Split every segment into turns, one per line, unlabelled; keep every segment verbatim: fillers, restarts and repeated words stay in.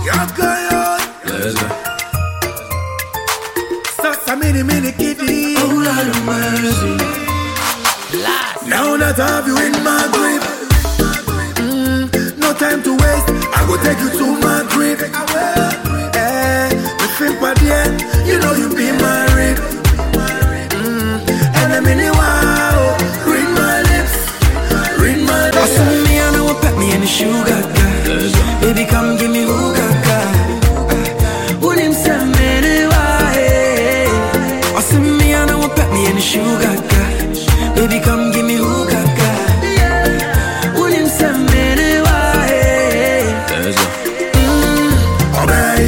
Sasa mini mini kitty.
Oh Lord of mercy.
Now that I have you in my grip, mm, no time to waste. I will take you to my grip. Eh, me feel bad, yeah. You know you be my rib. Mm, and I'm in the wow. Read my lips, read my lips.
Awesome me, I know what pet me in the sugar guy. Baby, come give me hookah guy. Would him send me the way? Awesome me, I know what pet me in the sugar guy. Baby, come give me hookah guy. Would him send me the way?
Mm, obey.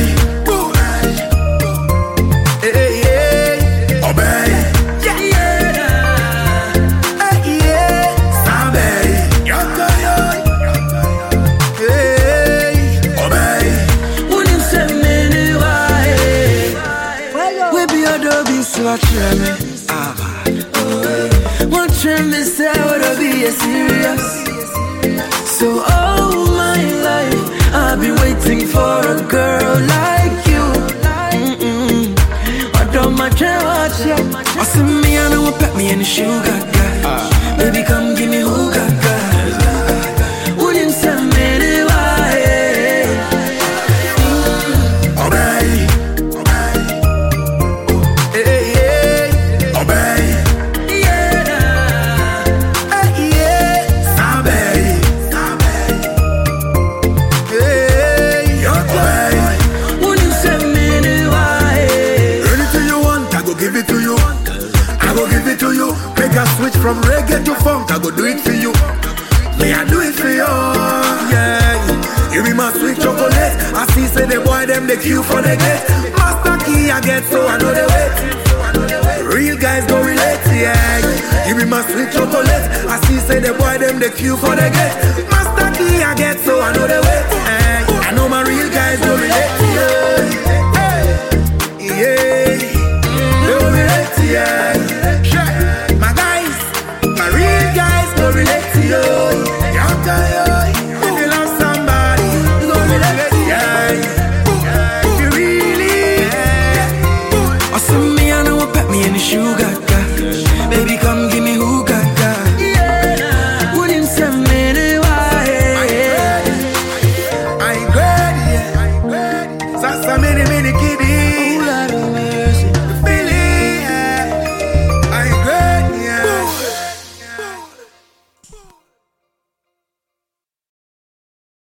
Hey, hey, hey. Obey.
Yeah, yeah.
Hey, yeah. Sabe. Yoko, yo. Hey, obey.
Would him send me the way? We be a doggy, so I try me. One trim me say I would be a serious. So all my life I've been waiting for a girl like you. Mm-mm. I don't much watch ya. I see me I know what pet me in the sugar guy. Baby come give me hookah guy. Wouldn't send me the way.
Obey. Hey, hey, hey. Obey. Switch from reggae to funk, I go do it for you. Me, I do it for you, yeah. You be my sweet chocolate. I see say the boy them the queue for the gate. Master key I get so I know the wait. Real guys go relate, yeah. You be my sweet chocolate. I see say the boy them the queue for the gate.